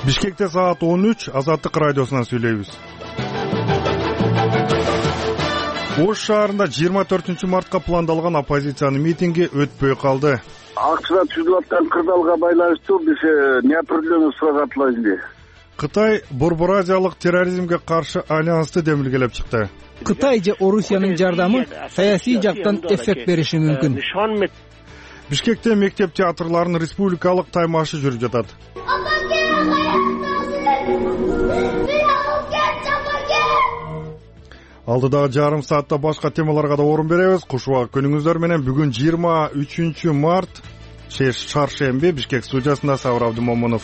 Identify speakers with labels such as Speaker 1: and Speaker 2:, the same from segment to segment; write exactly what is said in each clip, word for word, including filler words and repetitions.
Speaker 1: Бишкекте саат он үч, Азаттык радиосунан сүйлөйбүз. Ош шаарында жыйырма төртүнчү мартка пландалган оппозициянын митинги өтпөй калды.
Speaker 2: Акчада түзүлүп аткан кырдаалга байланыштуу биз неопределенный сурак атылат.
Speaker 1: Кытай Борбор-Азиялык терроризмге каршы альянсты демилгелеп чыкты.
Speaker 3: Кытай же Орусиянын жардамы саясий жактан эффект бериши мүмкүн.
Speaker 1: Бишкекте мектеп театрларынын республикалык таймашы жүрүп жатат. Алдыдагы жарым саатта башка темаларга да орун беребиз. Куш убак күнүңүздөр менен. Бүгүн жыйырма үчүнчү март, чаршемби. Бишкек студиясында Сабыр Абдымомунов.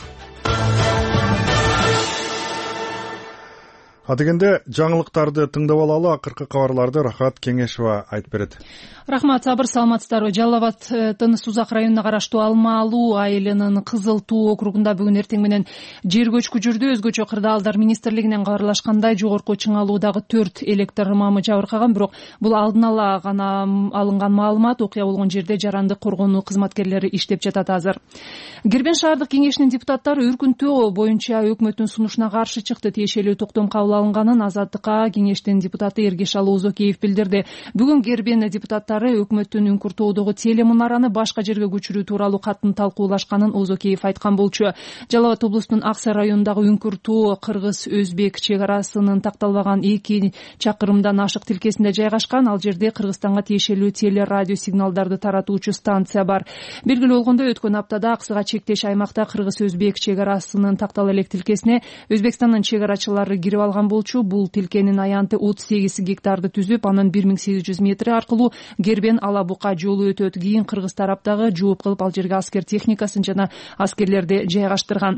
Speaker 1: Адегенде жаңылыктарды тыңдап алалы. Акыркы кабарларды Рахат Кеңешова айтып берет.
Speaker 4: Рахмат, Сабыр, саламатсыздарбы? Жалал Абадтын Сузак районуна караштуу Алмалуу айылынын Кызыл Туу округунда бүгүн эртең менен жер көчкү жүрдү. Өзгөчө кырдаалдар министрлигинен кабарлашкандай жогорку Чыңалуудагы төрт электр мамы жабыркаган, бирок бул алдын ала гана алынган маалымат. Окуя болгон жерде жарандык коргонуу кызматкерлери иштеп жатат азыр. Гербен шаардык кеңешинин депутаттары өркүнтөө боюнча өкмөттүн сунушуна каршы чыкты. Тиешелүү токтом кабыл алынганын Азаттыкка кеңештин депутаты Эргешалы Озокеев билдирди. Бүгүн Гербен депутаттары өкмөттүн Үңкүртөөдөгү телемунараны башка жерге көчүрүү тууралуу катын талкуулашканын Озокеев айткан болчу. Жалал Абад облусунун Аксай районундагы Үңкүртөө кыргыз-өзбек чек арасынын такталбаган эки чакырымдан ашык тилкесинде жайгашкан. Ал жерде Кыргызстанга тиешелүү теле радио сигналдарды таратуучу станция бар. Белгилүү болгондой, өткөн аптада Аксыга чектеш аймакта кыргыз-өзбек чек арасынын тактала элек тилкесине Өзбекстандын чек арачылары кирип алган болчу. Бул тилкенин аянты отуз сегиз гектарды түзүп, анын бир миң сегиз жүз метри аркылуу Гербен Алабука жолу өтөт. Кийин кыргыз тараптагы жооп кылып ал жерге аскер техникасын жана аскерлерди жайгаштырган.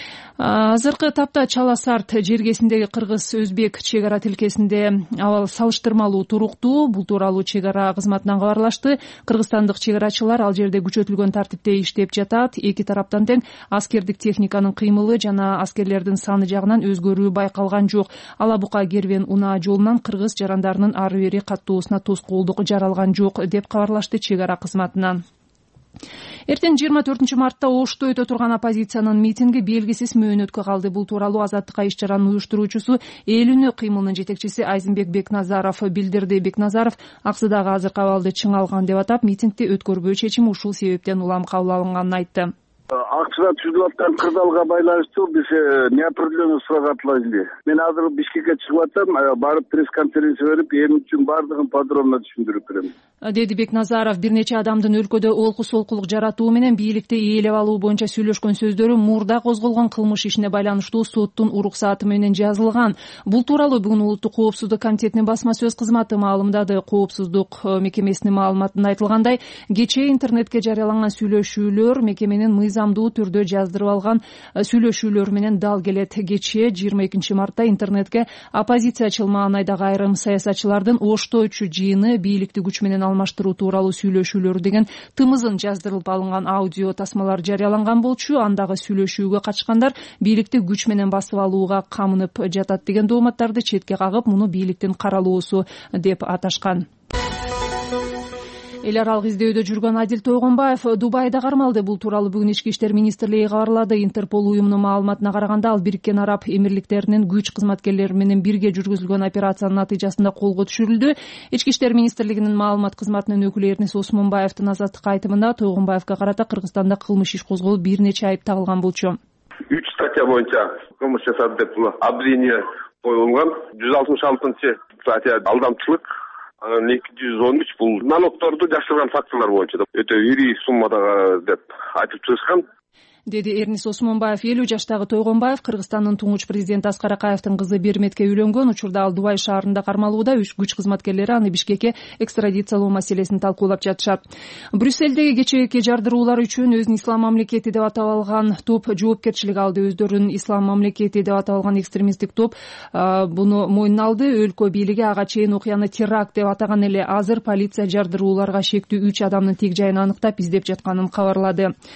Speaker 4: Азыркы тапта Чала Сарт жергесиндеги кыргыз-өзбек чек ара тилкесинде абал салыштырмалуу туруктуу. Бул тууралуу чек ара кызматынан кабарлашты. Кыргызстандык чек арачылар ал жерде күчөтүлгөн тартипте иштеп жатат. Эки тараптан тең аскердик техниканын кыймылы жана аскерлердин саны жагынан өзгөрүү байкалган жок. Алабука Гербен унаа жолунан кыргыз жарандарынын ары бери каттоосуна тоскоолдук жаралган жок деп кабарлашты чек ара кызматынан. Эртең жыйырма төртүнчү мартта Ошто өтө турган оппозициянын митинги белгисиз мөөнөткө калды. Бул тууралуу Азаттыкка иш чаранын уюштуруучусу Эл үнү кыймылынын жетекчиси Айзенбек Бекназаров билдирди. Бекназаров Аксыдагы азыркы абалды чың алган деп атап, митингди өткөрбөө чечим ушул себептен улам кабыл алынганын айтты.
Speaker 2: Акчада түзүлүп аткан кырдаалга байланыштуу биз неопределенный сурак атылат. Мен азыр Бишкекке чыгып атам, барып пресс-конференция берип, эми үчүн бардыгын подробно түшүндүрүп берем.
Speaker 4: Деди Бекназаров. Бир нече адамдын өлкөдө олку солкулук жаратуу менен бийликти ээлеп алуу боюнча сүйлөшкөн сөздөрү мурда козголгон кылмыш ишине байланыштуу соттун уруксааты менен жазылган. Бул тууралуу бүгүн Улуттук коопсуздук комитетинин басма сөз кызматы маалымдады. Коопсуздук мекемесинин маалыматында айтылгандай, кечээ интернетке жарыяланган сүйлөшүүлөр мекеменин мыйзамдуу түрдө жаздырып алган сүйлөшүүлөр менен дал келет. Кечээ жыйырма экинчи мартта интернетке оппозициячыл маанайдагы айрым саясатчылардын Оштойчу жыйыны бийликти күч менен алмаштыруу тууралуу сүйлөшүүлөр деген тымызын жаздырылып алынган аудио тасмалар жарыяланган болчу. Андагы сүйлөшүүгө катышкандар бийликти күч менен басып алууга камынып жатат деген дооматтарды четке кагып, муну бийликтин каралоосу деп аташкан. Эл аралык издөөдө жүргөн Адил Тойгонбаев Дубайда кармалды. Бул тууралуу бүгүн Ички иштер министрлиги кабарлады. Интерпол уюмунун маалыматына караганда, ал Бириккен Араб Эмирликтеринин күч кызматкерлери менен бирге жүргүзүлгөн операциянын натыйжасында колго түшүрүлдү. Ички иштер министрлигинин маалымат кызматынын өкүлү Эрнис Осмонбаевдин Азаттыкка айтымында Тойгонбаевге карата Кыргызстанда кылмыш иш козголуп, бир нече айып тагылган болчу.
Speaker 5: үч статья боюнча кылмыш жасады деп обвинение коюлган. жүз алтымыш алтынчы статья алдамчылык, эки жүз он үч бул налогторду жашырган фактылар боюнча өтө ири суммадагы деп айтып чыгышкан.
Speaker 4: Деди Эрнис Осмонбаев. элүү жаштагы Тойгонбаев Кыргызстандын туңуч президенти Аскар Акаевдин кызы Берметке үйлөнгөн. Учурда ал Дубай шаарында кармалууда. Күч кызматкерлери аны Бишкекке экстрадициялоо маселесин талкуулап жатышат. Брюссельдеги кечээки жардыруулар үчүн өзүн ислам мамлекети деп атап алган топ жоопкерчилик алды. Өздөрүн ислам мамлекети деп атап алган экстремисттик топ буну мойнуна алды. Өлкө бийлиги ага чейин окуяны теракт деп атаган эле. Азыр полиция жардырууларга шектүү үч адамдын тек жайын аныктап издеп жатканын кабарлады.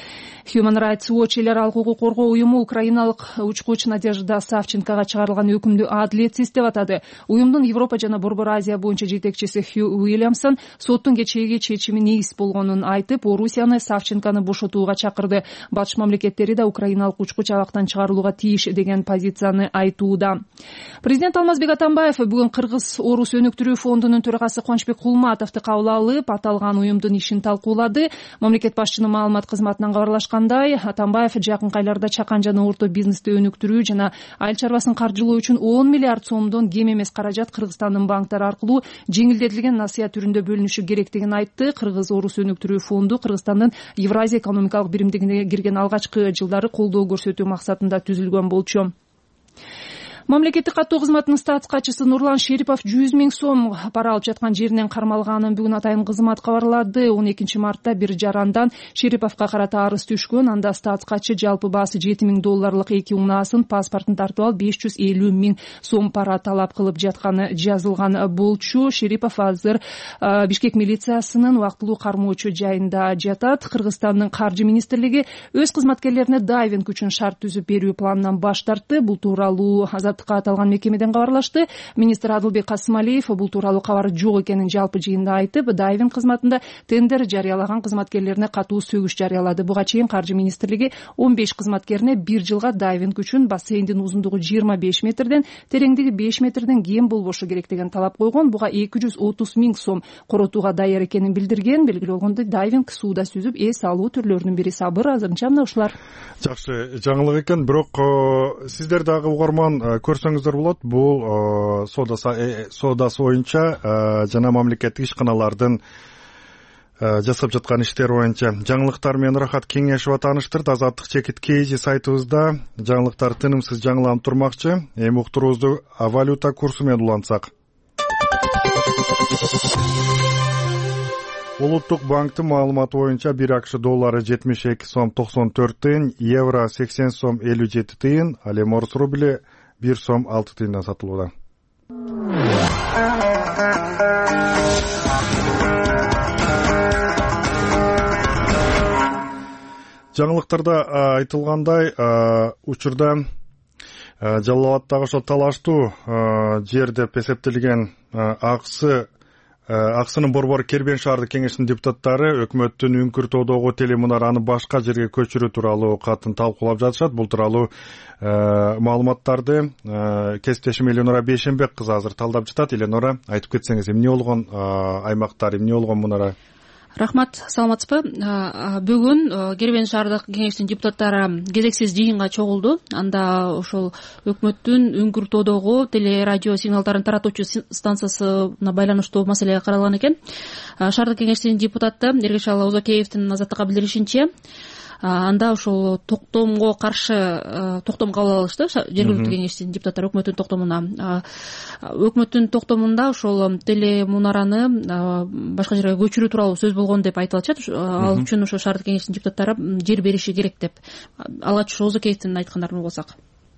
Speaker 4: Human Rights Watch эл аралык укук коргоо уюму украиналык учкуч Надежда Савченкога чыгарылган өкүмдү адилетсиз деп атады. Уюмдун Европа жана Борбор Азия боюнча жетекчиси Хью Уильямсон соттун кечээги чечими негиз болгонун айтып, Орусияны Савченканы бошотууга чакырды. Батыш мамлекеттери да украиналык учкуч абактан чыгарылууга тийиш деген позицияны айтууда. Президент Алмазбек Атамбаев бүгүн Кыргыз-Орус өнүктүрүү фондунун төрагасы Кубанычбек Кулматовду кабыл алып, аталган уюмдун ишин талкуулады. Мамлекет башчынын маалымат кызматынан кабарлашкандай, Атамбаев жакынкы айларда чакан жана орто бизнести өнүктүрүү жана айыл чарбасын каржылоо үчүн он миллиард сомдон кем эмес каражат Кыргызстандын банктары аркылуу жеңилдетилген насыя түрүндө бөлүнүшү керектигин айтты. Кыргыз-Орус өнүктүрүү фонду Кыргызстандын Евразия экономикалык биримдигине кирген алгачкы жылдары колдоо көрсөтүү максатында түзүлгөн болчу. Мамлекеттик каттоо кызматынын статс катчысы Нурлан Шерипов жүз миң сом пара алып жаткан жеринен кармалганын бүгүн атайын кызмат кабарлады. он экинчи мартта бир жарандан Шериповго карата арыз түшкөн. Анда статс катчы жалпы баасы жети миң долларлык эки унаасын, паспортун тартып алып беш жүз элүү миң сом пара талап кылып жатканы жазылган болчу. Шерипов азыр Бишкек милициясынын убактылуу кармоочу жайында жатат. Кыргызстандын каржы министрлиги өз кызматкерлерине дайвинг үчүн шарт түзүп берүү планынан баш тартты. Бул тууралуу аталган мекемеден кабарлашты. Министр Адылбек Касымалиев бул тууралуу кабар жок экенин жалпы жыйында айтып, дайвинг кызматында тендер жарыялаган кызматкерлерине катуу сөгүш жарыялады. Буга чейин каржы министрлиги он беш кызматкерине бир жылга дайвинг үчүн бассейндин узундугу жыйырма беш метрден, тереңдиги беш метрден кем болбошу керек деген талап койгон. Буга эки жүз отуз миң сом коротууга даяр экенин билдирген. Белгилүү болгондой, дайвинг сууда сүзүп эс алуу түрлөрүнүн бири. Сабыр азырынча мына ушулар.
Speaker 1: Жакшы жаңылык экен, бирок сиздер дагы угарман көрсөңүздөр болот. Бул соодасы боюнча жана мамлекеттик ишканалардын жасап жаткан иштери боюнча жаңылыктар менен Рахат Кеңешова тааныштырды. Азаттык чекит кейжи сайтыбызда жаңылыктар тынымсыз жаңыланып турмакчы. Эми уктуруубузду валюта курсу менен улантсак. Улуттук банктын маалыматы боюнча бир АКШ доллары жетимиш эки сом токсон төрт тыйын, евро сексен сом элүү жети тыйын, ал эми орус рубли бир сом алты тыйындан сатылууда. Жаңылыктарда айтылгандай, учурда Жалал Абаддагы ошо талаштуу жер деп эсептелген аксы Аксынын Борбор Кербен шаардык кеңешинин депутаттары өкмөттүн Үңкүр-Тоодогу телемунараны башка жерге көчүрүү тууралуу катын талкуулап жатышат. Бул тууралуу маалыматтарды кесиптешим Эленора Бейшенбек кызы азыр талдап жатат. Эленора, айтып кетсеңиз, эмне болгон аймактар, эмне болгон мунара?
Speaker 6: Рахмат, саламатсызбы? Бүгүн Кербен шаардык кеңештин депутаттары кезексиз жыйынга чогулду. Анда ошол өкмөттүн Үңкүр-Тоодогу телерадио сигналдарын таратуучу станциясына байланыштуу маселе каралган экен. Шаардык кеңештин депутаты Эргешалы Озокеевдин азаттыкка билдиришинче, анда ошол токтомго каршы токтом кабыл алышты. Жергиликтүү кеңештин депутаттары өкмөттүн токтомуна. Өкмөттүн токтомунда ошол телемунараны башка жерге көчүрүү тууралуу сөз болгон деп айтылып атат. Ал үчүн ошо шаардык кеңештин депутаттары жер бериши керек деп. Алгач Озокеевдин айткандарын угсак.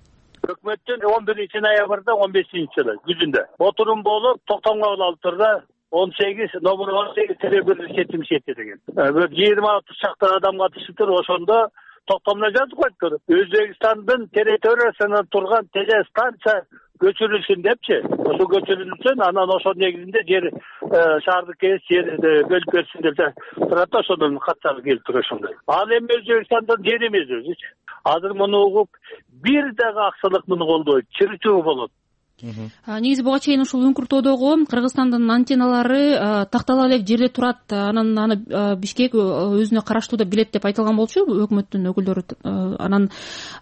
Speaker 7: Өкмөттүн он биринчи ноябрда он бешинчи жылы күзүндө отурум болуп токтомго кабыл алып турду. он сегиз номер он сегиз телебир жетимиш жети деген. Бир жыйырма отуз чакты адам катышыптыр. Ошондо токтомдо жазып коюптур. Өзбекстандын территориясынан турган телестанция көчүрүлсүн депчи. Ошо көчүрүлсүн, анан ошо негизинде жер шаардык кеңеш жер бөлүп берсин деп турат. Ошондон каттар келип туруп ошондой. Ал эми Өзбекстандын жери эмес өзүчү. Азыр муну угуп бир дагы аксылык муну колдойт, чырчуу болот.
Speaker 6: Негизи буга чейин ушул Үңкүр-Тоодогу Кыргызстандын антенналары тактала элек жерде турат, анан аны Бишкек өзүнө караштуу деп билет деп айтылган болчу өкмөттүн өкүлдөрү. Анан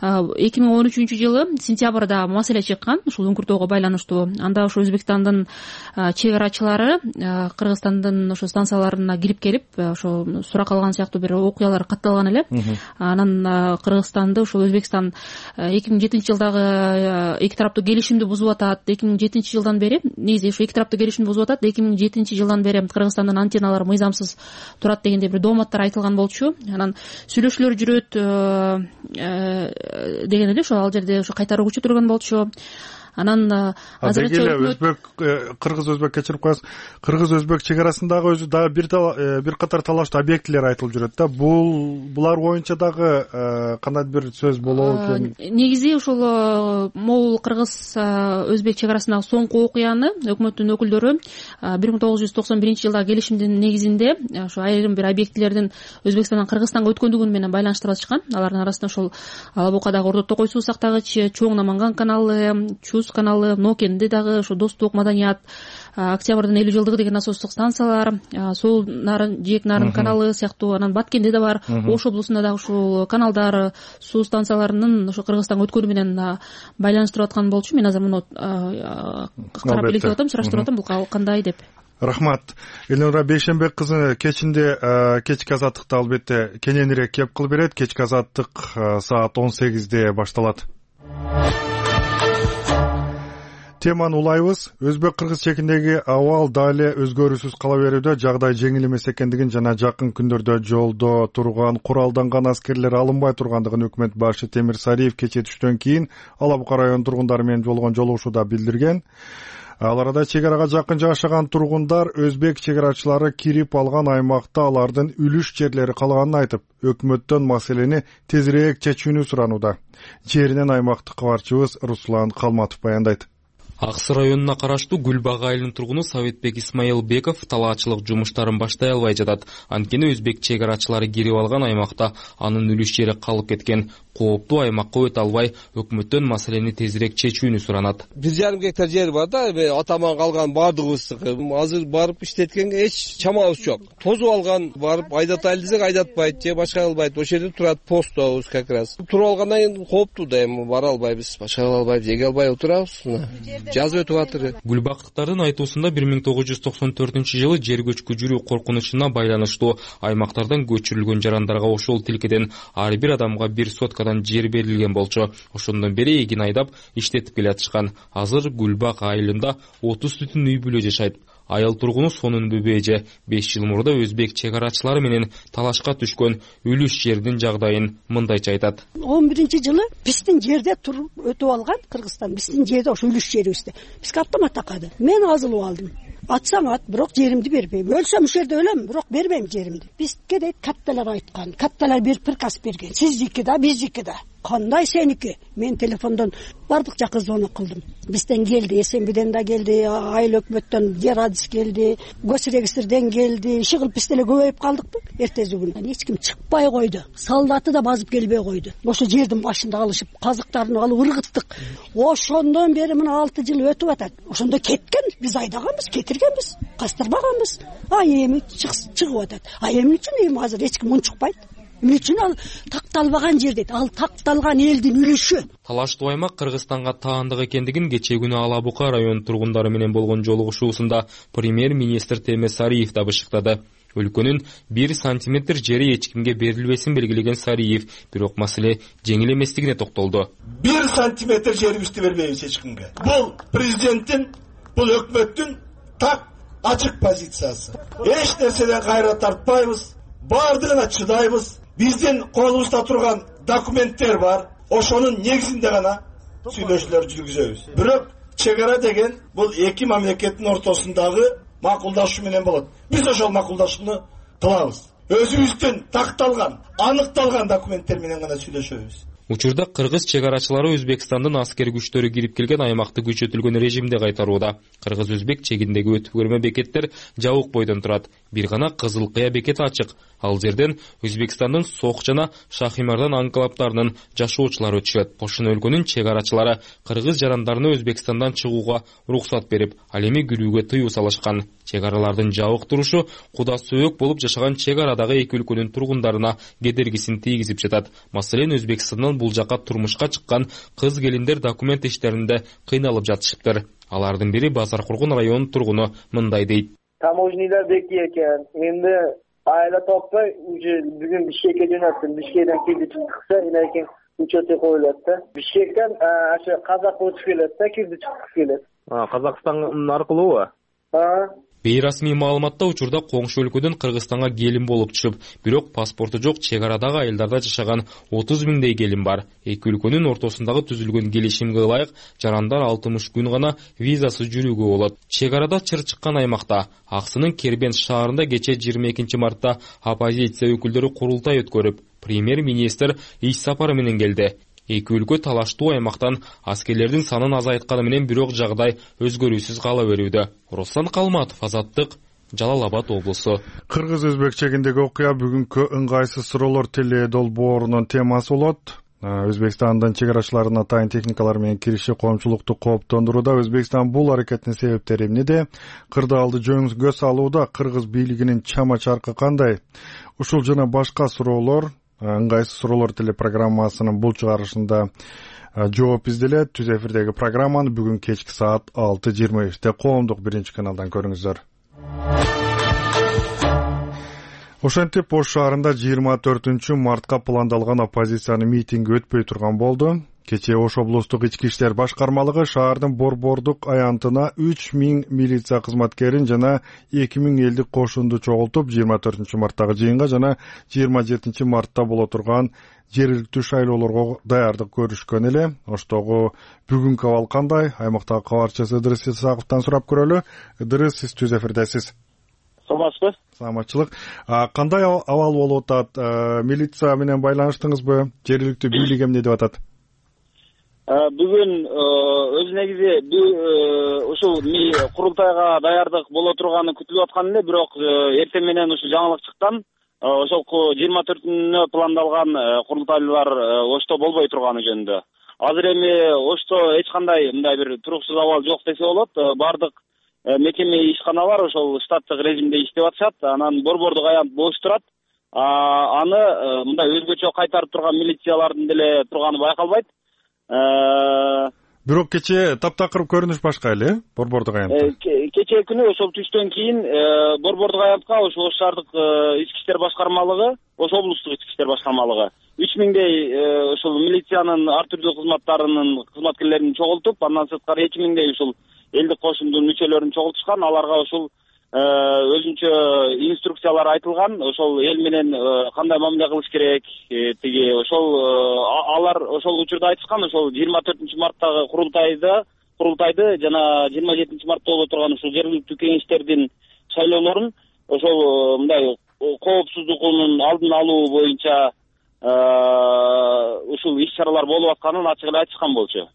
Speaker 6: эки миң он үчүнчү жылы сентябрда маселе чыккан ушул Үңкүр-Тоого байланыштуу. Анда ошо Өзбекстандын чек арачылары Кыргызстандын ошо станцияларына кирип келип, ошо сурак алган сыяктуу бир окуялар катталган эле. Анан Кыргызстанды ошол Өзбекстан эки миң жетинчи жылдагы эки тараптуу келишимди бузуп атат. эки миң жетинчи жылдан бери, негизи ошо эки тараптуу келишимди бузуп атат. эки миң жетинчи жылдан бери Кыргызстандын антенналары мыйзамсыз турат дегенде бир дооматтар айтылган болчу. Анан сүйлөшүүлөр жүрөт деген эле ошо ал жерде ошо кайтаруу күчөтүлгөн болчу. Анан азырынча
Speaker 1: өзбек кыргыз өзбек кечирип коесуз, кыргыз өзбек чек арасындагы өзү дагы бир бир катар талаштуу объектилер айтылып жүрөт да. Бул булар боюнча дагы кандайдыр бир сөз болобу экен?
Speaker 6: Негизи ошол могул кыргыз өзбек чек арасындагы соңку окуяны өкмөттүн өкүлдөрү бир миң тогуз жүз токсон биринчи жылдагы келишимдин негизинде ошо айрым бир объектилердин Өзбекстандан Кыргызстанга өткөндүгүн менен байланыштырып атышкан. Алардын арасында ошол Ала Букадагы Ордо Токой суу сактагыч, Чоң Наманган каналы, Чус каналы, Нокенде дагы ошо достук, маданият, Октябрдын элүү жылдыгы деген насостук станциялар, Сол нарын, Жээк нарын каналы сыяктуу, анан Баткенде да бар, Ош облусунда дагы ушул каналдар, суу станцияларынын ошо Кыргызстанга өткөнү менен байланыштырып аткан болчу. Мен азыр муну карап элестеп атам, сураштырып атам, бул кандай деп.
Speaker 1: Рахмат. Элнура Бейшенбек кызы кечинде кечки азаттыкта албетте кененирээк кеп кылып берет. Кечки азаттык саат он сегизде башталат. Теманы улайбыз. Өзбек-кыргыз чегиндеги абал дали өзгөрүүсүз кала берүүдө, жагдай жеңил эмес экендигин жана жакын күндөрдө жолдо турган куралданган аскерлер алынбай тургандыгын өкмөт башы Темир Сариев кечээ түштөн кийин Ала Бука район тургундары менен болгон жолугушууда билдирген. Ал арада чек арага жакын жашаган тургундар өзбек чек арачылары кирип алган аймакта алардын үлүш жерлери калганын айтып, өкмөттөн маселени тезирээк чечүүнү суранууда. Жеринен аймактык кабарчыбыз Руслан Калматов баяндайт.
Speaker 8: Аксы районуна караштуу Гүлбак айылынын тургуну Советбек Исмаилбеков талаачылык жумуштарын баштай албай жатат. Анткени өзбек чек арачылары кирип алган аймакта анын үлүш жери калып кеткен. Кооптуу аймакка өтө албай, өкмөттөн маселени тезирээк чечүүнү суранат.
Speaker 9: бир жарым гектар жер бар да, атаман калган бардыгыбыздыкы. Азыр барып иштеткенге эч чамабыз жок. Тозуп алган, барып айдатайлы десек айдатпайт, же башка кылбайт. Ошол жерде турат постобуз как раз. Туруп алгандан кийин кооптуу да, эми бара албайбыз, башка кыла албайбыз, жеге албай отурабыз. Жаз өтүп атыр.
Speaker 8: Гүлбактыктардын айтуусунда бир миң тогуз жүз токсон төртүнчү жылы жер көчкү жүрүү коркунучуна байланыштуу аймактардан көчүрүлгөн жарандарга ошол тилкеден ар бир адамга бир соткадан жер берилген болчу. Ошондон бери эгин айдап иштетип келатышкан. Азыр Гүлбак айылында отуз түтүн үй бүлө жашайт. Айыл тургуну сонун бөбөжө беш жыл мурда өзбек чек арачылары менен талашка түшкөн үлүш жердин жагдайын мындайча айтат.
Speaker 10: он биринчи жылы биздин жерде туруп өтүп алган Кыргызстан, биздин жерде ошо үлүш жерибизде. Бизге автомат такады. Мен азылып алдым. Атсам ат, бирок жеримди бербейм. Өлсөм ушул жерде өлөм, бирок бербейм жеримди. Бизге дейт катталар айткан. Катталар берип приказ берген. Сиздики да, биздики да. Кандай сеники? Мен телефондон бардык жакка звонок кылдым. Бизден келди, СМБден да келди, айыл өкмөттөн жер адис келди, госрегистрден келди. Иши кылып биз деле көбөйүп калдыкпы? Эртеси күнү эч ким чыкпай койду. Солдаты да базып келбей койду. Ошо жердин башында алышып, казыктарын алып ыргыттык. Ошондон бери мына алты жыл өтүп атат. Ошондо кеткен, биз айдаганбыз, кетиргенбиз, кастырбаганбыз. А эми чыгып атат. А эмне үчүн эми азыр эч ким унчукпайт? Эмне үчүн ал такталбаган жер дейт? Ал такталган элдин үлүшү.
Speaker 8: Талаштуу аймак Кыргызстанга таандык экендигин кечээ күнү Ала Бука район тургундары менен болгон жолугушуусунда премьер-министр Темир Сариев да бышыктады. Өлкөнүн бир сантиметр жери эч кимге берилбесин белгилеген Сариев, бирок маселе жеңил эместигине токтолду.
Speaker 11: бир сантиметр жерибизди бербейбиз эч кимге. Бул президенттин, бул өкмөттүн так ачык позициясы. Эч нерседен кайра тартпайбыз, бардыгына чыдайбыз. Биздин колубузда турган документтер бар. Ошонун негизинде гана сүйлөшүүлөр жүргүзөбүз. Бирок чек ара деген бул эки мамлекеттин ортосундагы макулдашуу менен болот. Биз ошол макулдашууну кылабыз. Өзүбүздүн такталган, аныкталган документтер менен гана сүйлөшөбүз.
Speaker 8: Учурда кыргыз чек арачылары Өзбекстандын аскер күчтөрү кирип келген аймакты күчөтүлгөн режимде кайтарууда. Кыргыз-өзбек чегиндеги өтүп көрмө бекеттер жабык бойдон турат. Бир гана Кызыл Кыя бекети ачык. Ал жерден Өзбекстандын Сок жана Шахимардан анклаптарынын жашоочулары өтүшөт. Ошону өлкөнүн чек арачылары кыргыз жарандарына Өзбекстандан чыгууга уруксат берип, ал эми кирүүгө тыюу салышкан. Чек аралардын жабык турушу куда сөөк болуп жашаган чек арадагы эки өлкөнүн тургундарына кедергисин тийгизип жатат. Маселен, Өзбекстандан бул жака турмушка чыккан кыз келиндер документ иштеринде кыйналып жатышыптыр. Алардын бири Базар Кургун районунун тургуну мындай дейт.
Speaker 12: Таможнийлер беки экен. Менде айла таппай, уже бүгүн Бишкекке жөнөттүм. Бишкектен кирди чыкса, энекин учеты коюлат да. Бишкектен ашы казак өтүп келет да, кирди чыкып келет.
Speaker 13: А, Казакстан аркылуубу?
Speaker 12: А.
Speaker 8: Бейрасмий маалыматта учурда коңшу өлкөдөн Кыргызстанга келин болуп түшүп, бирок паспорту жок чек арадагы айылдарда жашаган отуз миңдей келин бар. Эки өлкөнүн ортосундагы түзүлгөн келишимге ылайык жарандар алтымыш күн гана визасыз жүрүүгө болот. Чек арада чыр чыккан аймакта Аксынын Кербент шаарында кече жыйырма экинчи мартта оппозиция өкүлдөрү курултай өткөрүп, премьер-министр иш сапары менен келди. Эки өлкө талаштуу аймактан аскерлердин санын азайтканы менен бирок жагдай өзгөрүүсүз кала берүүдө. Руслан Калматов, Азаттык, Жалал Абад облусу.
Speaker 1: Кыргыз-өзбек чегиндеги окуя бүгүнкү ыңгайсыз суроолор теле долбоорунун темасы болот. Өзбекстандын чек арачыларына атайын техникалар менен кириши коомчулукту кооптондурууда. Өзбекстан бул аракеттин себептери эмнеде? Кырдаалды жөнгө салууда кыргыз бийлигинин чама чаркы кандай? Ушул жана башка суроолор ыңгайсыз суроолор телепрограммасынын бул чыгарышында жооп изделет. Түз эфирдеги программаны бүгүн кечки саат алты жыйырма беште коомдук биринчи каналдан көрүңүздөр. Ошентип Ош шаарында жыйырма төртүнчү мартка пландалган оппозициянын митинги өтпөй турган болду. Кече Ош облустук ички иштер башкармалыгы шаардын борбордук аянтына үч миң милиция кызматкерин жана эки миң элдик кошунду чогултуп, жыйырма төртүнчү марттагы жыйынга жана жыйырма жетинчи мартта боло турган жергиликтүү шайлоолорго даярдык көрүшкөн эле. Оштогу бүгүнкү абал кандай? Аймактагы кабарчысы Ыдырыс Исаковдон сурап көрөлү. Ыдырыс, сиз түз эфирдесиз.
Speaker 7: Саламатсызбы?
Speaker 1: Саламатчылык. Кандай абал болуп атат? Милиция менен байланыштыңызбы? Жергиликтүү бийлик эмне деп атат?
Speaker 13: Бүгүн өз негизи ушул курултайга даярдык боло турганы күтүлүп аткан эле, бирок эртең менен ушул жаңылык чыккан. Ошол жыйырма төртүнө пландалган курултайлар Ошто болбой турганы жөнүндө. Азыр эми Ошто эч кандай мындай бир туруксуз абал жок десе болот. Бардык мекеме ишканалар ошол штаттык режимде иштеп атышат. Анан борбордук аянт бош турат. Аны мындай өзгөчө кайтарып турган милициялардын деле турганы байкалбайт.
Speaker 1: Бирок кече таптакыр көрүнүш башка эле борбордук аянтта.
Speaker 13: Кече күнү ошол түштөн кийин борбордук аянтка ошол Ош шаардык ички иштер башкармалыгы, Ош облустук ички иштер башкармалыгы үч миңдей ошол милициянын ар түрдүү кызматтарынын кызматкерлерин чогултуп, андан сырткары эки миңдей ушул элдик кошундун мүчөлөрүн чогултушкан. Аларга ушул өзүнчө инструкциялар айтылган, ошол эл менен кандай мамиле кылыш керек, тиги ошол алар ошол учурда айтышкан. Ошол жыйырма төртүнчү марттагы курултайды курултайды жана жыйырма жетинчи мартта боло турган ушул жергиликтүү кеңештердин шайлоолорун ошол мындай коопсуздугунун алдын алуу боюнча ушул иш-чаралар болуп атканын ачык эле айтышкан болчу.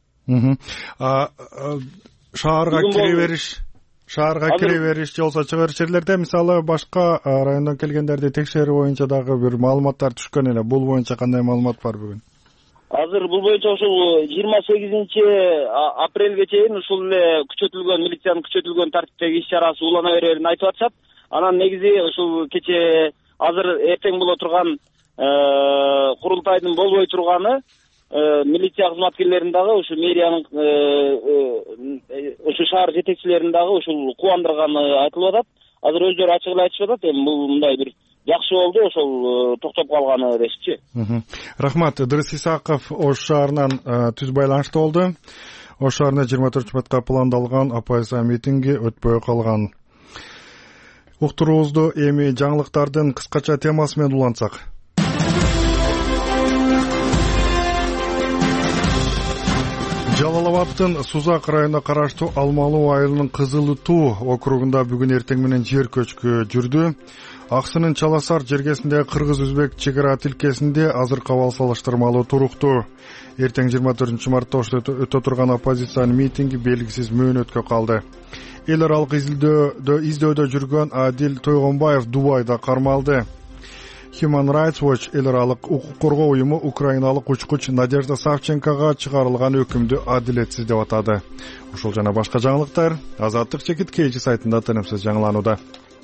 Speaker 1: Шаарга кире бериш Шаарга кире бериш же болбосо чыгар жерлерде, мисалы, башка райондон келгендерди текшерүү боюнча дагы бир маалыматтар түшкөн эле. Бул боюнча кандай маалымат бар бүгүн?
Speaker 13: Азыр бул боюнча ушул жыйырма сегизинчи апрелге чейин ушул эле күчөтүлгөн милициянын күчөтүлгөн тартиптеги иш-чарасы улана берерин айтып атышат. Анан негизи ушул кече азыр эртең боло турган курултайдын болбой турганы милиция кызматкерлерин дагы ушу мэриянын ушу шаар жетекчилерин дагы ушул кубандырганы айтылып атат. Азыр өздөрү ачык эле айтышып атат. Эми бул мындай бир жакшы болду, ошол токтоп калганы дешчи.
Speaker 1: Рахмат. Ыдырыс Исаков Ош шаарынан түз байланышта болду. Ош шаарында жыйырма төртүнчү мартка пландалган оппозиция митинги өтпөй калган. Уктуруубузду эми жаңылыктардын кыскача темасы менен улантсак. Жалал Абадтын Сузак районуна караштуу Алмалуу айылынын Кызыл Туу округунда бүгүн эртең менен жер көчкү жүрдү. Аксынын Чаласар жергесиндеги кыргыз-өзбек чек ара тилкесинде азыркы абал салыштырмалуу туруктуу. Эртең жыйырма төртүнчү мартта Ошто өтө турган оппозициянын митинги белгисиз мөөнөткө калды. Эл аралык изилдөөдө издөдө жүргөн Адил Тойгонбаев Дубайда кармалды. Human Rights Watch эл аралык укук коргоо уюму украиналык учкуч Надежда Савченкога чыгарылган өкүмдү адилетсиз деп атады. Ушул жана башка жаңылыктар Азаттык чекит кейжи сайтында тынымсыз жаңыланууда.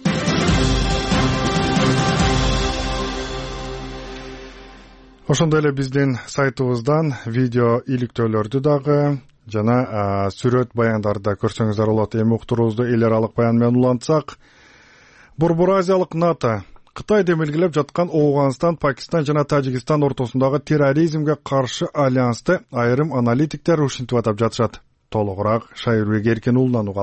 Speaker 1: Ошондой эле биздин сайтыбыздан видео иликтөөлөрдү дагы жана сүрөт баяндарды көрсөңүздөр болот. Эми уктуруубузду эл аралык баян менен улантсак, Борбор Азиялык НАТО Кытай демилгелеп жаткан Ооганстан, Пакистан жана Тажикстан ортосундагы терроризмге каршы альянсты айрым аналитиктер ушинтип атап жатышат. Толугураак Шайырбек Эркин уулунан угалы.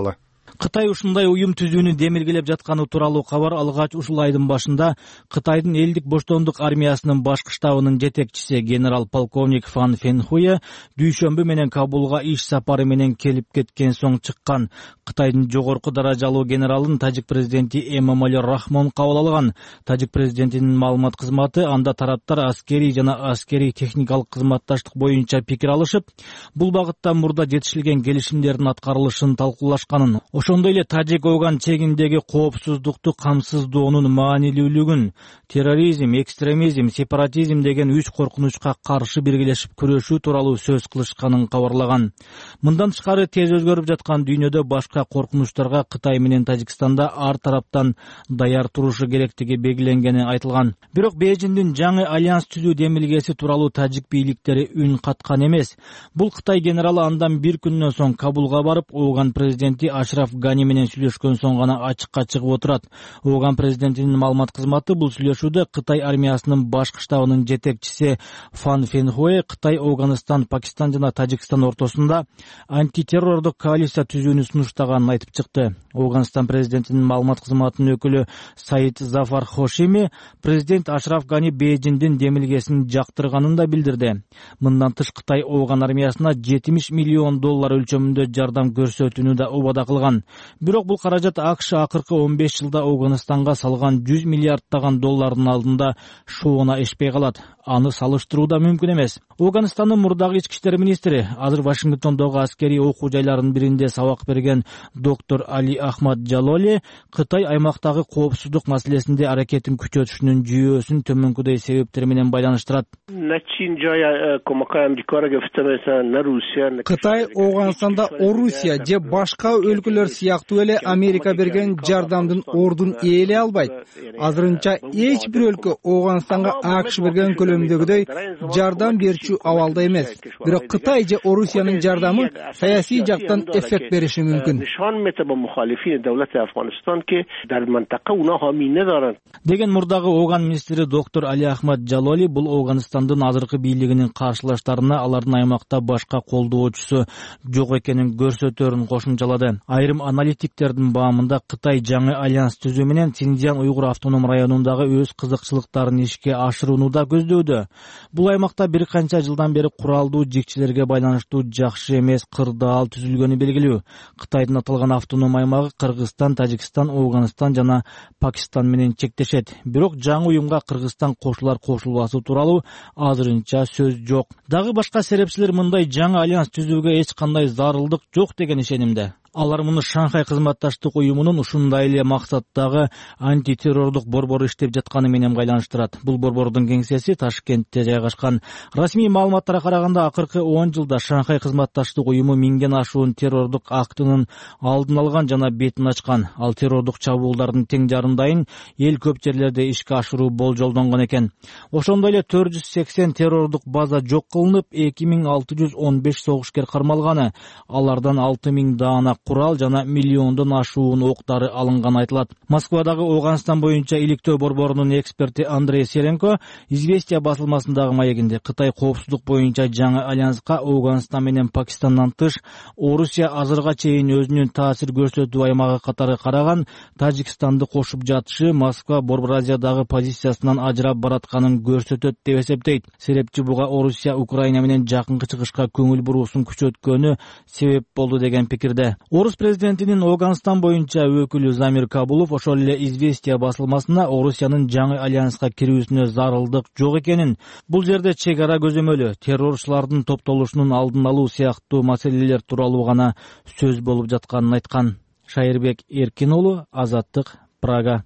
Speaker 14: Кытай ушундай уюм түзүүнү демилгелеп жатканы тууралуу кабар алгач ушул айдын башында Кытайдын элдик боштондук армиясынын башкы штабынын жетекчиси генерал полковник Фан Фенхуе дүйшөмбү менен Кабулга иш сапары менен келип кеткен соң чыккан. Кытайдын жогорку даражалуу генералын тажик президенти Эмомали Рахмон кабыл алган. Тажик президентинин маалымат кызматы анда тараптар аскерий жана аскерий техникалык кызматташтык боюнча пикир алышып, бул багытта мурда жетишилген келишимдердин аткарылышын талкуулашканын, ошондой эле Тажик-Оган чегиндеги коопсуздукту камсыздоонун маанилүүлүгүн, терроризм, экстремизм, сепаратизм деген үч коркунучка каршы биргелешип күрөшүү тууралуу сөз кылышканын кабарлаган. Мындан тышкары тез өзгөрүп жаткан дүйнөдө башка коркунучтарга Кытай менен Тажикстанда ар тараптан даяр турушу керектиги белгиленгени айтылган. Бирок Бейжиңдин жаңы альянс түзүү демилгеси тууралуу тажик бийликтери үн каткан эмес. Бул Кытай генералы андан бир күндөн соң Кабулга барып, Оган президенти Ашраф Гани менен сүйлөшкөн соң гана ачыкка чыгып отурат. Оган президентинин маалымат кызматы бул сүйлөшүүдө Кытай армиясынын башкы штабынын жетекчиси Фан Фенхуэ Кытай, Афганистан, Пакистан жана Тажикстан ортосунда антитеррордук коалиция түзүүнү сунуштаганын айтып чыкты. Афганистан президентинин маалымат кызматынын өкүлү Саид Зафар Хошими президент Ашраф Гани Бейжиңдин демилгесин жактырганын да билдирди. Мындан тыш Кытай Афган армиясына жетимиш миллион доллар өлчөмүндө жардам көрсөтүүнү да убада кылган. Бирок бул каражат АКШ акыркы он беш жылда Афганистанга салган жүз миллиарддаган доллардын алдында шоуна эшпей калат. Аны салыштыруу да мүмкүн эмес. Афганистандын мурдагы ички иштер министри, азыр Вашингтондогу аскерий окуу жайларынын биринде сабак берген доктор Али Ахмад Жалоли Кытай аймактагы коопсуздук маселесинде аракетин күчөтүшүнүн жүйөсүн төмөнкүдөй себептер менен байланыштырат.
Speaker 3: Кытай Афганистанда Орусия же башка өлкөлөр сыяктуу эле Америка берген жардамдын ордун ээлей албайт. Азырынча эч бир өлкө Афганистанга АКШ берген көлөмдөгүдөй жардам берүүчү абалда эмес. Бирок Кытай же Орусиянын жардамы саясий жактан эффект бериши мүмкүн.
Speaker 14: Деген мурдагы Афган министри доктор Али Ахмад Жалоли бул Афганистандын азыркы бийлигинин каршылаштарына алардын аймакта башка колдоочусу жок экенин көрсөтөрүн кошумчалады. Айрым аналитиктердин баамында Кытай жаңы альянс түзүү менен Синьцзян уйгур автоном районундагы өз кызыкчылыктарын ишке ашырууну да көздөдү. Бул аймакта бир канча жылдан бери куралдуу жикчилерге байланыштуу жакшы эмес кырдаал түзүлгөнү белгилүү. Кытайдын аталган автоном аймагы Кыргызстан, Тажикстан, Афганистан жана Пакистан менен чектешет. Бирок жаңы уюмга Кыргызстан кошулар кошулбасы тууралуу азырынча сөз жок. Дагы башка серепчилер мындай жаңы альянс түзүүгө эч кандай зарылдык жок деген ишенимде. Алар муну Шанхай кызматташтык уюмунун ушундай эле максаттагы антитеррордук борбору иштеп жатканы менен байланыштырат. Бул борбордун кеңсеси Ташкентте жайгашкан. Расмий маалыматтарга караганда акыркы он жылда Шанхай кызматташтык уюму миңден ашуун террордук актынын алдын алган жана бетин ачкан. Ал террордук чабуулдардын тең жарымдайын эл көп жерлерде ишке ашыруу болжолдонгон экен. Ошондой эле төрт жүз сексен террордук база жок кылынып, эки миң алты жүз он беш согушкер кармалганы. Алардан алты миң даана курал жана миллиондон ашуун октары алынганы айтылат. Москвадагы Афганистан боюнча иликтөө борборунун эксперти Андрей Серенко Известия басылмасындагы маегинде Кытай коопсуздук боюнча жаңы альянска Афганистан менен Пакистандан тыш Орусия азырга чейин өзүнүн таасир көрсөтүү аймагы катары караган Тажикстанды кошуп жатышы Москва Борбор Азиядагы позициясынан ажырап баратканын көрсөтөт деп эсептейт. Серепчи буга Орусия Украина менен жакынкы чыгышка көңүл буруусун күчөткөнү себеп болду деген пикирде. Орус президентинин Афганистан боюнча өкүлү Замир Кабулов ошол эле Известия басылмасына Орусиянын жаңы альянска кирүүсүнө зарылдык жок экенин, бул жерде чек ара көзөмөлү, террорчулардын топтолушунун алдын алуу сыяктуу маселелер тууралуу гана сөз болуп жатканын айткан. Шайырбек Эркин уулу, Азаттык, Прага.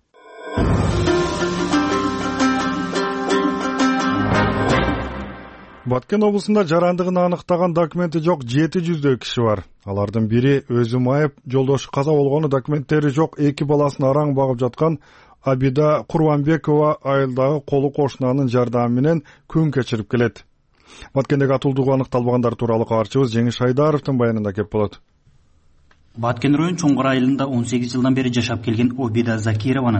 Speaker 1: Баткен облусунда жарандыгын аныктаган документи жок жети жүздөй киши бар. Алардын бири өзү майып, жолдошу каза болгону, документтери жок эки баласын араң багып жаткан Абида Курбанбекова айылдагы колу кошунанын жардамы менен күн кечирип келет. Баткендеги атуулдугу аныкталбагандар тууралуу кабарчыбыз Жеңиш Айдаровдун баянында кеп болот.
Speaker 15: Баткен район Чоңгор айылында он сегиз жылдан бери жашап келген Обида Закированын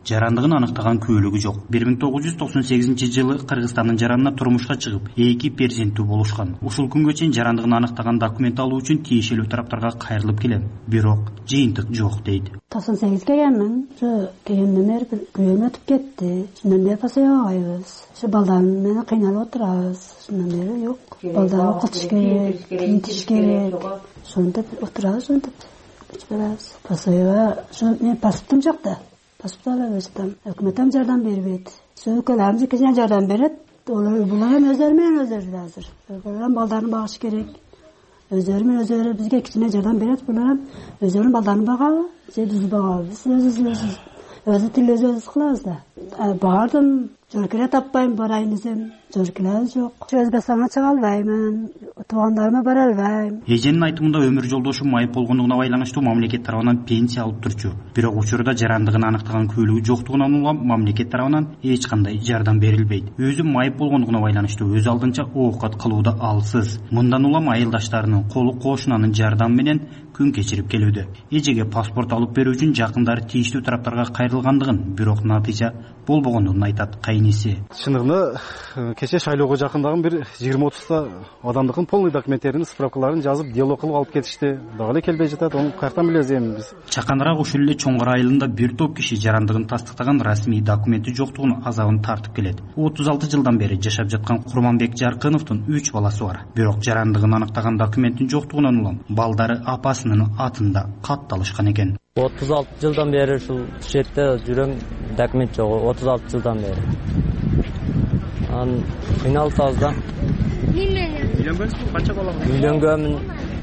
Speaker 15: жарандыгын аныктаган күбөлүгү жок. бир миң тогуз жүз токсон сегизинчи жылы Кыргызстандын жаранына турмушка чыгып, эки перзенттүү болушкан. Ушул күнгө чейин жарандыгын аныктаган документ алуу үчүн тиешелүү тараптарга кайрылып келем. Бирок жыйынтык жок дейт.
Speaker 10: токсон сегиз келгенмин. Ошо келгенден бери бир күнү өтүп кетти. Шундан бери пасыйбайбыз. Ошо балдарым менен кыйналып отурабыз. Шундан бери жок. Балдар окутуш керек, кийинтиш керек. Ошентип отурабыз, ошентип. Чыгарабыз. Пасыйба, ошо мен паспортум жок да. Паспорт алып жатам. Өкмөттөн жардам бербейт. Сөкөлөрүм кичине жардам берет. Олар булар эми өздөрү менен өздөрү азыр. Булар балдарын багыш керек. Өздөрү менен өздөрү бизге кичине жардам берет. Булар өздөрүнүн балдарын багабы, же биз багабыз. Өзүбүз өзү тил өзүбүз кылабыз да. Бардым, жөркеле таппайм, барайын десем, жөркеле жок. Өзбекстанга чыга албаймын, туугандарыма бара албайм.
Speaker 15: Эженин айтымында өмүр жолдошу майып болгондугуна байланыштуу мамлекет тарабынан пенсия алып турчу. Бирок учурда жарандыгын аныктаган күбөлүгү жоктугунан улам мамлекет тарабынан эч кандай жардам берилбейт. Өзү майып болгондугуна байланыштуу өз алдынча оокат кылууда алсыз. Мындан улам айылдаштарынын колу кошунанын жардамы менен күн кечирип келүүдө. Эжеге паспорт алып берүү үчүн жакындары тийиштүү тараптарга кайрылгандыгын, бирок натыйжа болбогондугун айтат кайниси.
Speaker 16: Чындыгында кече шайлоого жакындаган бир жыйырма отузда адамдыкын полный документтерин, справкаларын жазып, дело кылып алып кетишти. Дагы эле келбей жатат. Onu каяктан билебиз эми биз?
Speaker 15: Чаканыраак ушул эле Чоңгар айылында бир топ киши жарандыгын тастыктаган расмий документи жоктугунун азабын тартып келет. отуз алты жылдан бери жашап жаткан Курманбек Жаркыновдун үч баласы бар. Бирок жарандыгын аныктаган документин жоктугунан улам балдары апасынын атында катталышкан экен.
Speaker 17: отуз алты жылдан бери ушул жерде жүрөм, документ жок. отуз алты жылдан бери. Ан кыйналып атабыз да.
Speaker 16: Үйлөнгөнсүзбү? Канча бала бар?
Speaker 17: Үйлөнгөнмүн.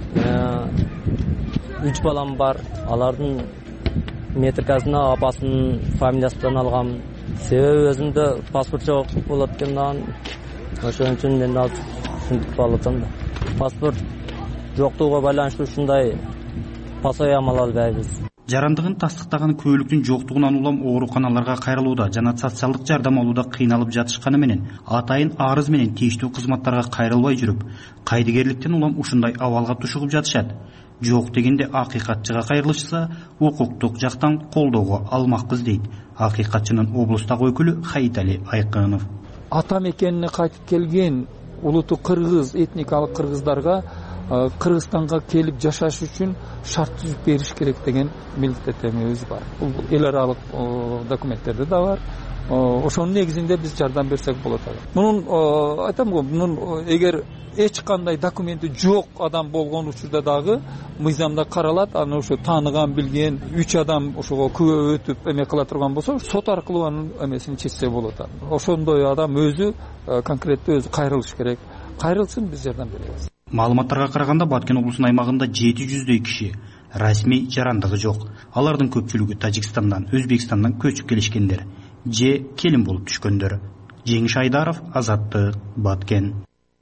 Speaker 17: үч балам бар. Алардын метрикасына апасынын фамилиясынан алгам. Себеби өзүмдө паспорт жок болот экенин, ошон үчүн мен алып ушинтип алып атам да. Паспорт жоктугуна байланыштуу ушундай пасоям ала албайбыз.
Speaker 15: Жарандыгын тастыктаган күбөлүктүн жоктугунан улам ооруканаларга кайрылууда жана социалдык жардам алууда кыйналып жатышканы менен атайын арыз менен тийиштүү кызматтарга кайрылбай жүрүп, кайдыгерликтен улам ушундай абалга тушугуп жатышат. Жок дегенде акыйкатчыга кайрылышса, укуктук жактан колдоого алмакпыз дейт акыйкатчынын облустагы өкүлү Хайитали Айкынов.
Speaker 18: Ата мекенине кайтып келген улуту кыргыз, этникалык кыргыздарга Кыргызстанга келип жашаш үчүн шарт түзүп бериш керек деген милдеттенүүбүз бар. Бул эл аралык документтерде да бар. Ошонун негизинде биз жардам берсек болот. Мунун айтам го, мунун эгер эч кандай документи жок адам болгон учурда дагы мыйзамда каралат. Аны ошо тааныган, билген үч адам ошого күбө өтүп эме кыла турган болсо, сот аркылуу анын эмесин чечсе болот. Ошондой адам өзү конкреттүү өзү кайрылыш керек. Кайрылсын, биз жардам беребиз.
Speaker 15: Маалыматтарга караганда Баткен облусунун аймагында жети жүздөй киши расмий жарандыгы жок. Алардын көпчүлүгү Тажикстандан, Өзбекстандан көчүп келишкендер же келин болуп түшкөндөр. Жеңиш Айдаров, Азаттык, Баткен.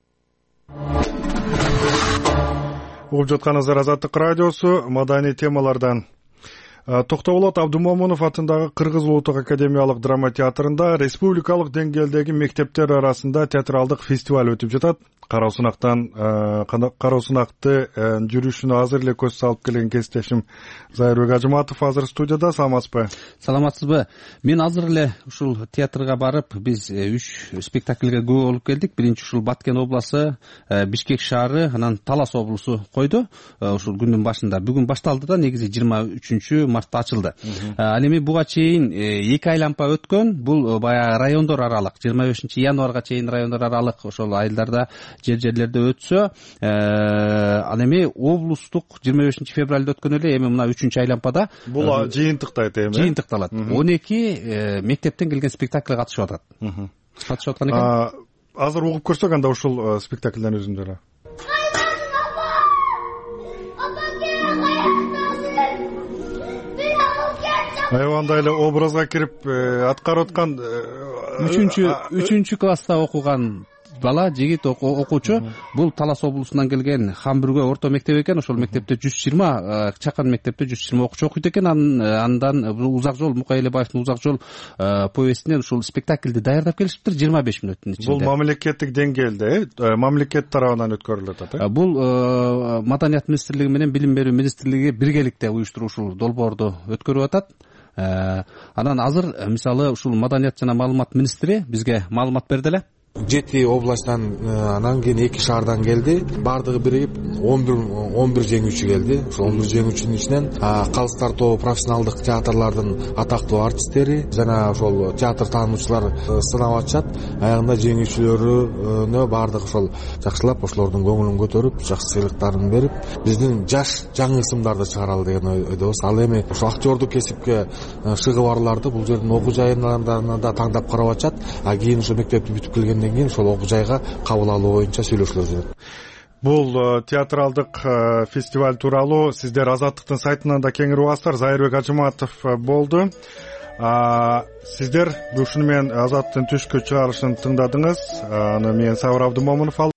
Speaker 1: Угуп жатканыңыздар Азаттык радиосу, маданий темалардан. Токтогулот Абдумомунов атындагы Кыргыз улуттук академиялык драма театрында республикалык деңгээлдеги мектептер арасында театралдык фестиваль өтүп жатат. Кароосунактан кароосунакты жүрүшүнө азыр эле көз салып келген кесиптешим Зайырбек Ажыматов азыр студияда. Саламатсызбы?
Speaker 19: Саламатсызбы? Мен азыр эле ушул театрга барып, биз үч спектакльге күбө болуп келдик. Биринчи ушул Баткен областы, Бишкек шаары, анан Талас облусу койду. Ушул күндүн башында бүгүн башталды да, негизи жыйырма үчүнчү мартта ачылды. Ал эми буга чейин эки айлампа өткөн. Бул баягы райондор аралык, жыйырма бешинчи январга чейин райондор аралык ошол айылдарда жер-жерлерде өтсө, ал эми облустук жыйырма бешинчи февралда өткөн эле, эми мына үчүнчү айлампада
Speaker 1: бул жыйынтыктайт эми.
Speaker 19: Жыйынтыкталат. он эки мектептен келген спектакль катышып атат. Катышып аткан экен.
Speaker 1: Азыр угуп көрсөк анда ушул спектакльден өзүндөрү. Айванда эле образга кирип аткарып аткан
Speaker 19: үчүнчү үчүнчү класста окуган бала, жигит окуучу. Бул Талас облусунан келген Хамбүргө орто мектеп экен. Ошол мектепте жүз жыйырма, чакан мектепте жүз жыйырма окуучу окуйт экен. Андан Узак жол, Мукай Элебаевдин Узак жол повестинен ушул спектакльди даярдап келишиптир жыйырма беш мүнөттүн ичинде.
Speaker 1: Бул мамлекеттик деңгээлде, мамлекет тарабынан өткөрүлүп атат.
Speaker 19: Бул Маданият министрлиги менен Билим берүү министрлиги биргеликте уюштуруп ушул долбоорду өткөрүп атат. Анан азыр мисалы ушул Маданият жана маалымат министри бизге маалымат берди эле.
Speaker 20: Жети областтан анан кийин эки шаардан келди. Бардыгы биригип он бир он бир жеңүүчү келди. Ошол он бир жеңүүчүнүн ичинен Калыстар тобу профессионалдык театрлардын атактуу артисттери жана ошол театр таануучулар сынап атышат. Аягында жеңүүчүлөрүнө бардык ошол жакшылап ошолордун көңүлүн көтөрүп, жакшы сыйлыктарын берип, биздин жаш жаңы ысымдарды чыгаралы деген ойдобуз. Ал эми ошо актёрдук кесипке шыгы барларды бул жердин окуу жайынан да таңдап карап атышат. А кийин ошо мектепти бүтүп келген кийин ошол окуу жайга кабыл алуу боюнча сүйлөшүүлөр жүрөт.
Speaker 1: Бул театралдык фестиваль тууралуу сиздер Азаттыктын сайтынан да кеңири угасыздар. Зайырбек Ажыматов болду. Сиздер ушуну менен Азаттын түшкү чыгарышын тыңдадыңыз. Аны мен Сабыр Абдымомунов алып